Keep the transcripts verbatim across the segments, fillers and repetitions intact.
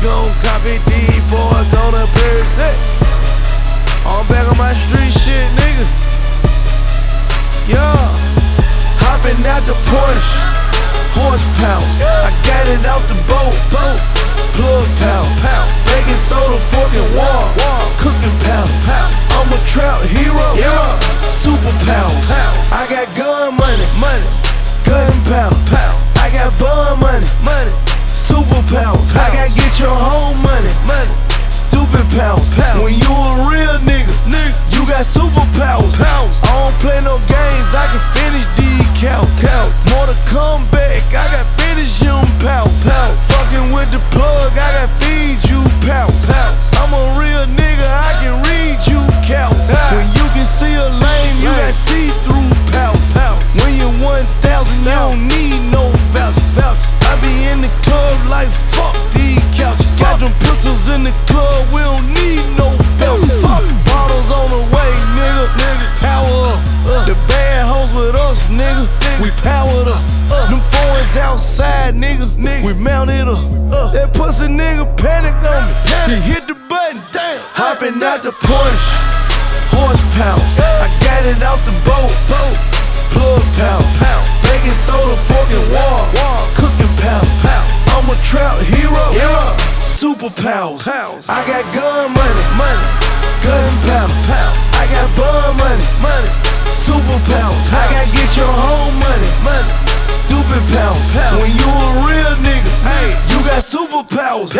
gon' copy these boys gonna present. I'm back on my street shit, nigga. Yeah, hopping out the Porsche, horsepower. I got it off the boat, boat. Plug pound, pound. Baking soda, fucking warm, warm. Cooking pound, pound. I'm a trout hero, yeah. Super powers. I got gun money, money. Gun pound, pound. I got bun money, money. Super powers. I got get your home money, money. Stupid powers. When you a real nigga, nigga, you got superpowers. I don't play no games, I can finish these cows. More to come back, I got finish you powers. Fucking with the plug, I got feed you powers. I'm a real nigga, I can read you cows. When you can see a lane, you got see-through powers. When you one thousand, you don't need no vouchers. I be in the club like fuck these couches. Got them pistols in the club, we don't need no belts. Bottles on the way, nigga, nigga, power up. The bad hoes with us, nigga, we powered up. Them foreigns outside, nigga, nigga, we mounted up. That pussy nigga panicked on me, he hit the button, damn. Hopping out the Porsche, horsepower. I got it off the boat, boat. Plug pound, pound. Baking soda, fucking warm, warm. Cooking pound, pound. I'm a trout hero, yeah. Superpowers. I got gun money, money. Gun pound, pound. I got bun money, money. Superpowers. I got get your home money, money. Stupid powers. When you a real nigga, hey, you got superpowers.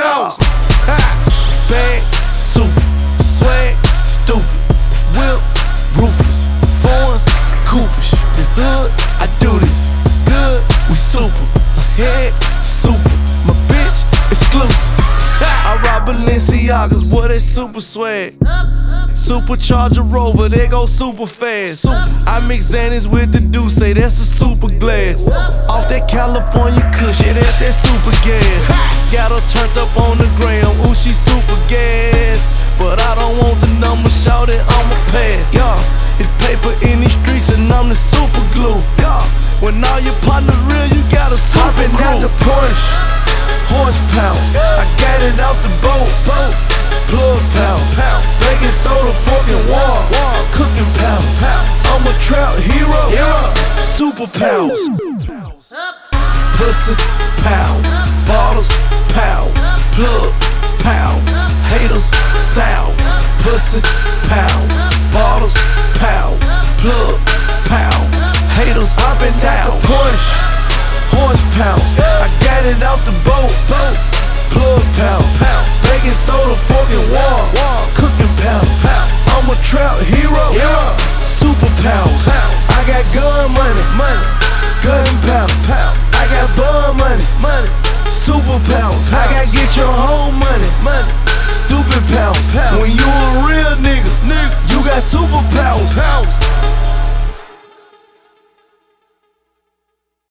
Bad, super, swag, stupid. Whip, ruthless. Foreigns, Coopers. The hood, I do this. Good, we super. Head, super. My bitch, exclusive. I rock Balenciagas, boy, they super swag. Supercharger Rover, they go super fast. I mix Xannies with the Douce, that's a super glass. Off that California Kush, yeah, that's that super gas. Got her turned up on the gram, ooh, she super gas. But I don't want the number, shout it, I'ma pass. Yeah, it's paper in these streets and I'm the super glue. Yeah, when all your partners real, you got a super crew. Hopping out the Porsche, horsepower. I got it off the boat, boat. Plug pound, pound. Baking soda, fucking warm, warm. Cooking pound, pound. I'm a trout hero, yeah. Superpowers. Pussy, pound. Bottles, pound. Plug, pound. Haters, sound. Pussy, pound. Bottles, pound. Plug, pound. Haters, sound. Porsche, horsepower. I got it off the boat, boat. Plug pound, pound. Baking soda, fucking warm, warm. Cooking pound, pound. I'm a trout hero, yeah. Superpowers. I got gun money, money. Gun pound, pound. I got bun money, money. Superpowers. I got get your home money, money. Stupid powers. When you a real nigga, nigga, you got superpowers.